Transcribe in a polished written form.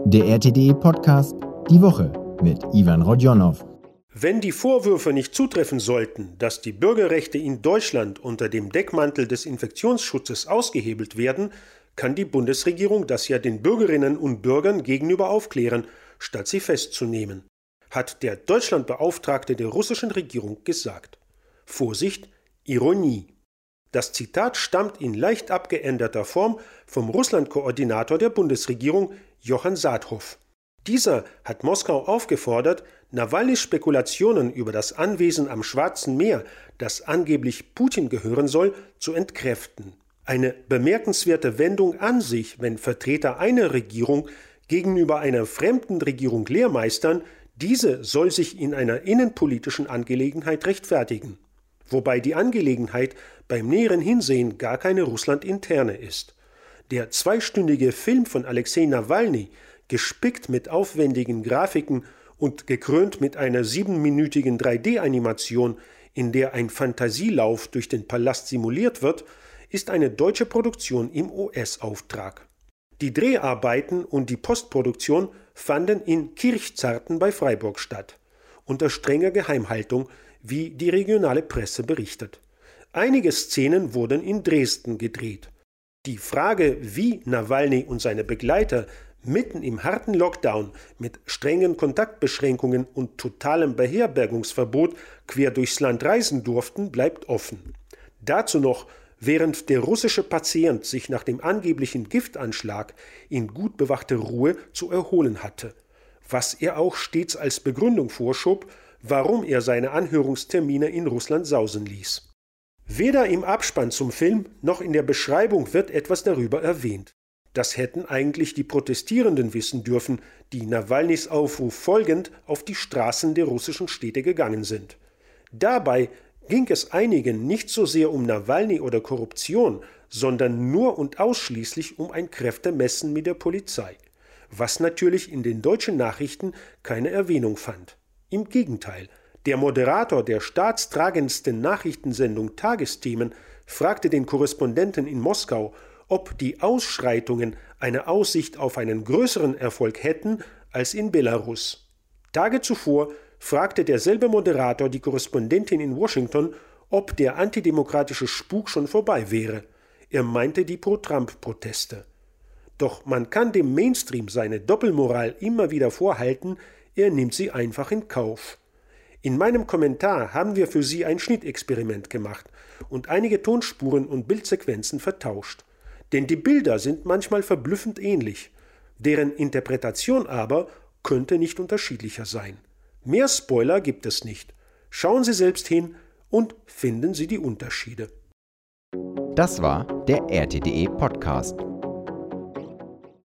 Der RTDE-Podcast Die Woche mit Ivan Rodionow. Wenn die Vorwürfe nicht zutreffen sollten, dass die Bürgerrechte in Deutschland unter dem Deckmantel des Infektionsschutzes ausgehebelt werden, kann die Bundesregierung das ja den Bürgerinnen und Bürgern gegenüber aufklären, statt sie festzunehmen, hat der Deutschlandbeauftragte der russischen Regierung gesagt. Vorsicht, Ironie. Das Zitat stammt in leicht abgeänderter Form vom Russland-Koordinator der Bundesregierung, Johann Saathoff. Dieser hat Moskau aufgefordert, Nawalnys Spekulationen über das Anwesen am Schwarzen Meer, das angeblich Putin gehören soll, zu entkräften. Eine bemerkenswerte Wendung an sich, wenn Vertreter einer Regierung gegenüber einer fremden Regierung lehrmeistern, diese soll sich in einer innenpolitischen Angelegenheit rechtfertigen. Wobei die Angelegenheit beim näheren Hinsehen gar keine russlandinterne ist. Der zweistündige Film von Alexei Nawalny, gespickt mit aufwendigen Grafiken und gekrönt mit einer 7-minütigen 3D-Animation, in der ein Fantasielauf durch den Palast simuliert wird, ist eine deutsche Produktion im US-Auftrag. Die Dreharbeiten und die Postproduktion fanden in Kirchzarten bei Freiburg statt, unter strenger Geheimhaltung, wie die regionale Presse berichtet. Einige Szenen wurden in Dresden gedreht. Die Frage, wie Nawalny und seine Begleiter mitten im harten Lockdown mit strengen Kontaktbeschränkungen und totalem Beherbergungsverbot quer durchs Land reisen durften, bleibt offen. Dazu noch, während der russische Patient sich nach dem angeblichen Giftanschlag in gut bewachter Ruhe zu erholen hatte, was er auch stets als Begründung vorschob, warum er seine Anhörungstermine in Russland sausen ließ. Weder im Abspann zum Film noch in der Beschreibung wird etwas darüber erwähnt. Das hätten eigentlich die Protestierenden wissen dürfen, die Nawalnys Aufruf folgend auf die Straßen der russischen Städte gegangen sind. Dabei ging es einigen nicht so sehr um Nawalny oder Korruption, sondern nur und ausschließlich um ein Kräftemessen mit der Polizei, was natürlich in den deutschen Nachrichten keine Erwähnung fand. Im Gegenteil, der Moderator der staatstragendsten Nachrichtensendung Tagesthemen fragte den Korrespondenten in Moskau, ob die Ausschreitungen eine Aussicht auf einen größeren Erfolg hätten als in Belarus. Tage zuvor fragte derselbe Moderator die Korrespondentin in Washington, ob der antidemokratische Spuk schon vorbei wäre. Er meinte die Pro-Trump-Proteste. Doch man kann dem Mainstream seine Doppelmoral immer wieder vorhalten, er nimmt sie einfach in Kauf. In meinem Kommentar haben wir für Sie ein Schnittexperiment gemacht und einige Tonspuren und Bildsequenzen vertauscht. Denn die Bilder sind manchmal verblüffend ähnlich, deren Interpretation aber könnte nicht unterschiedlicher sein. Mehr Spoiler gibt es nicht. Schauen Sie selbst hin und finden Sie die Unterschiede. Das war der RTDE-Podcast.